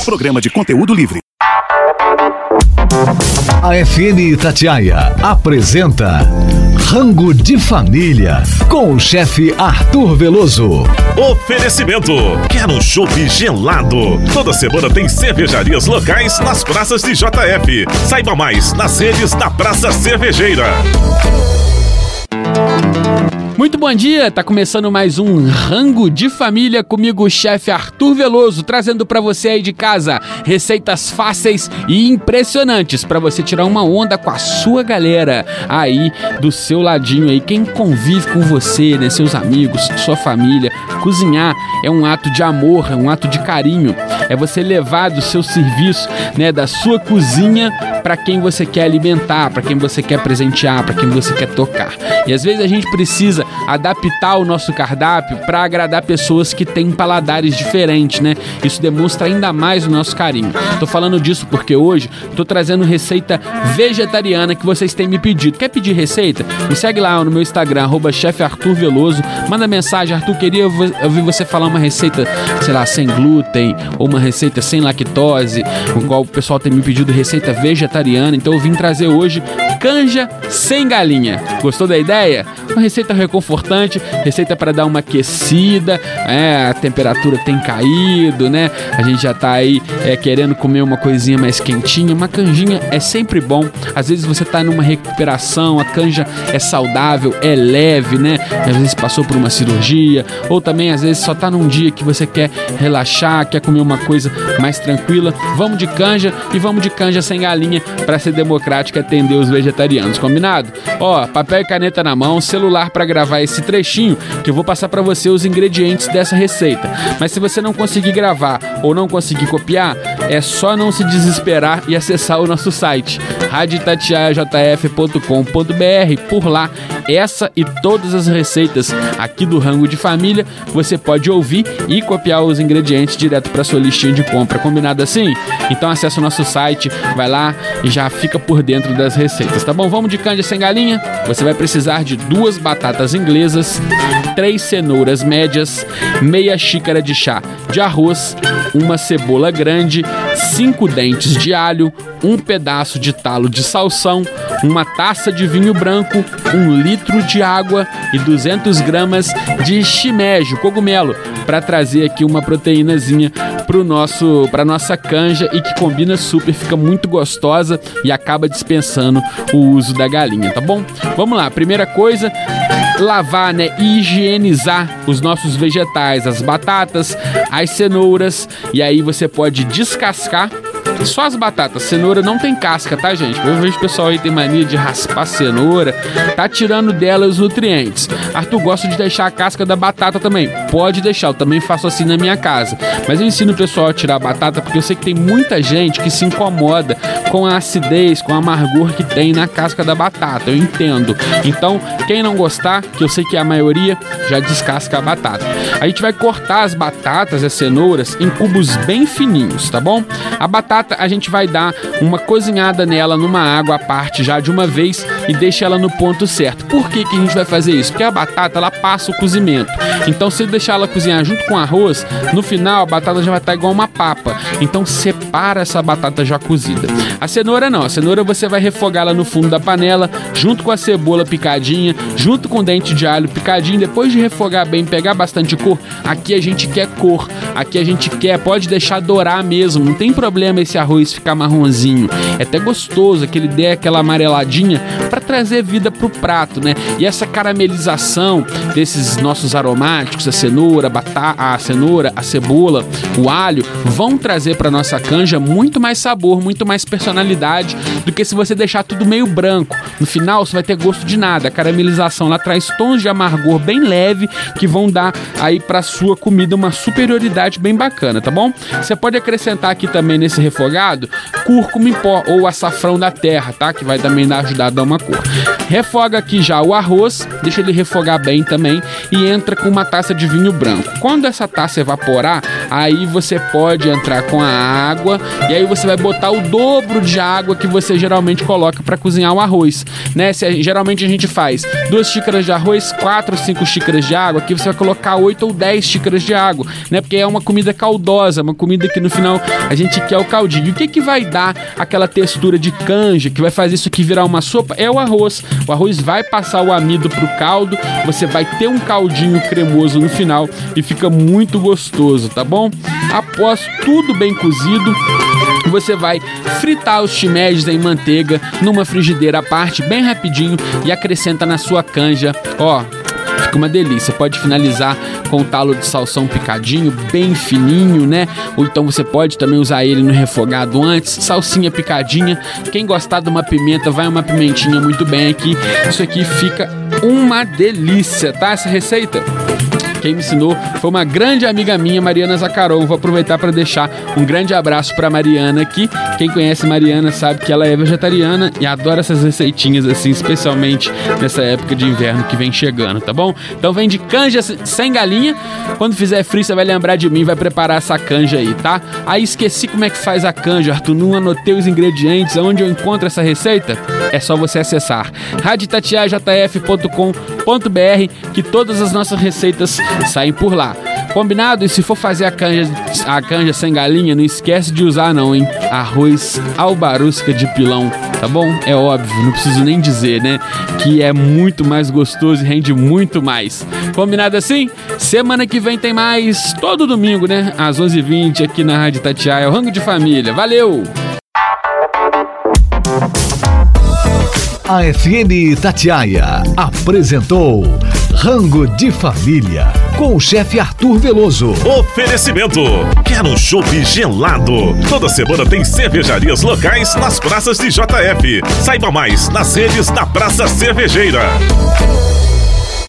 Programa de conteúdo livre. A FM Itatiaia apresenta Rango de Família, com o chefe Arthur Veloso. Oferecimento: quer um chopp gelado? Toda semana tem cervejarias locais nas praças de JF. Saiba mais nas redes da Praça Cervejeira. Muito bom dia, tá começando mais um Rango de Família comigo, o chefe Arthur Veloso, trazendo pra você aí de casa receitas fáceis e impressionantes pra você tirar uma onda com a sua galera aí do seu ladinho aí, quem convive com você, né, seus amigos, sua família. Cozinhar é um ato de amor, é um ato de carinho, é você levar do seu serviço, né, da sua cozinha pra quem você quer alimentar, pra quem você quer presentear, pra quem você quer tocar. E às vezes a gente precisa adaptar o nosso cardápio para agradar pessoas que têm paladares diferentes, né? Isso demonstra ainda mais o nosso carinho. Tô falando disso porque hoje tô trazendo receita vegetariana que vocês têm me pedido. Quer pedir receita? Me segue lá no meu Instagram, @chefarturveloso. Manda mensagem: Arthur, queria ouvir você falar uma receita, sei lá, sem glúten, ou uma receita sem lactose, igual o pessoal tem me pedido receita vegetariana. Então eu vim trazer hoje canja sem galinha. Gostou da ideia? Uma receita reconfortante, receita para dar uma aquecida, a temperatura tem caído, né? A gente já tá aí querendo comer uma coisinha mais quentinha. Uma canjinha é sempre bom. Às vezes você tá numa recuperação, a canja é saudável, é leve, né? Às vezes passou por uma cirurgia, ou também às vezes só tá num dia que você quer relaxar, quer comer uma coisa mais tranquila. Vamos de canja, e vamos de canja sem galinha para ser democrático e atender os vegetarianos, combinado? Ó, papel e caneta na mão, celular para gravar esse trechinho que eu vou passar para você os ingredientes dessa receita. Mas se você não conseguir gravar ou não conseguir copiar, é só não se desesperar e acessar o nosso site radioitatiaiajf.com.br. Por lá, essa e todas as receitas aqui do Rango de Família você pode ouvir e copiar os ingredientes direto para sua listinha de compra, combinado assim? Então acessa o nosso site, vai lá e já fica por dentro das receitas, tá bom? Vamos de canja sem galinha? Você vai precisar de 2 batatas inglesas, 3 cenouras médias, meia xícara de chá de arroz, uma cebola grande, 5 dentes de alho, um pedaço de talo de salsão, uma taça de vinho branco, 1 litro de água e 200 gramas de shimeji, cogumelo, para trazer aqui uma proteínazinha para nossa canja e que combina super, fica muito gostosa e acaba dispensando o uso da galinha, tá bom? Vamos lá, primeira coisa, lavar, né, e higienizar os nossos vegetais, as batatas, as cenouras, e aí você pode descascar só as batatas. Cenoura não tem casca, tá, gente? Eu vejo o pessoal aí tem mania de raspar cenoura, tá tirando dela os nutrientes. Arthur, gosta de deixar a casca da batata também. Pode deixar, eu também faço assim na minha casa. Mas eu ensino o pessoal a tirar a batata porque eu sei que tem muita gente que se incomoda com a acidez, com o amargor que tem na casca da batata. Eu entendo. Então, quem não gostar, que eu sei que é a maioria, já descasca a batata. A gente vai cortar as batatas, as cenouras, em cubos bem fininhos, tá bom? A batata a gente vai dar uma cozinhada nela numa água à parte já de uma vez e deixa ela no ponto certo. Por que que a gente vai fazer isso? Porque a batata, ela passa o cozimento. Então, se deixar ela cozinhar junto com o arroz, no final a batata já vai estar igual uma papa. Então, separa essa batata já cozida. A cenoura não. A cenoura você vai refogá-la no fundo da panela, junto com a cebola picadinha, junto com o dente de alho picadinho. Depois de refogar bem, pegar bastante cor, aqui a gente quer cor. Aqui a gente pode deixar dourar mesmo. Não tem problema esse arroz ficar marronzinho. É até gostoso, que ele dê aquela amareladinha para trazer vida pro prato, né? E essa caramelização desses nossos aromáticos, a cenoura, a cebola, o alho, vão trazer para nossa canja muito mais sabor, muito mais personalidade do que se você deixar tudo meio branco. No final, você vai ter gosto de nada. A caramelização lá traz tons de amargor bem leve que vão dar aí para sua comida uma superioridade bem bacana, tá bom? Você pode acrescentar aqui também nesse refogado cúrcuma em pó ou açafrão da terra, tá? Que vai também ajudar a dar uma cor. Refoga aqui já o arroz, deixa ele refogar bem também e entra com uma taça de vinho branco. Quando essa taça evaporar, Aí você pode entrar com a água e aí você vai botar o dobro de água que você geralmente coloca para cozinhar o arroz, né? Geralmente a gente faz 2 xícaras de arroz, 4 ou 5 xícaras de água. Aqui você vai colocar 8 ou 10 xícaras de água, né? Porque é uma comida caldosa, uma comida que no final a gente quer o caldinho. E o que vai dar aquela textura de canja, que vai fazer isso aqui virar uma sopa? É o arroz. O arroz vai passar o amido pro caldo, você vai ter um caldinho cremoso no final e fica muito gostoso, tá bom? Após tudo bem cozido, você vai fritar os shimejis em manteiga numa frigideira à parte, bem rapidinho, e acrescenta na sua canja, ó. Fica uma delícia. Pode finalizar com o talo de salsão picadinho, bem fininho, né? Ou então você pode também usar ele no refogado antes. Salsinha picadinha. Quem gostar de uma pimenta, vai uma pimentinha muito bem aqui. Isso aqui fica uma delícia, tá? Essa receita, quem me ensinou foi uma grande amiga minha, Mariana Zacaron. Vou aproveitar para deixar um grande abraço para Mariana aqui. Quem conhece Mariana sabe que ela é vegetariana e adora essas receitinhas assim, especialmente nessa época de inverno que vem chegando, tá bom? Então vem de canja sem galinha. Quando fizer frio, você vai lembrar de mim, vai preparar essa canja aí, tá? Aí esqueci como é que faz a canja, Arthur, não anotei os ingredientes. Aonde eu encontro essa receita? É só você acessar radioitatiajf.com.br que todas as nossas receitas saem por lá. Combinado? E se for fazer a canja sem galinha, não esquece de usar não, hein? Arroz albarusca de pilão, tá bom? É óbvio, não preciso nem dizer, né? Que é muito mais gostoso e rende muito mais. Combinado assim? Semana que vem tem mais, todo domingo, né? Às 11h20 aqui na Rádio Itatiaia, o Rango de Família. Valeu! A FM Itatiaia apresentou Rango de Família com o chefe Arthur Veloso. Oferecimento: quer um chopp gelado? Toda semana tem cervejarias locais nas praças de JF. Saiba mais nas redes da Praça Cervejeira.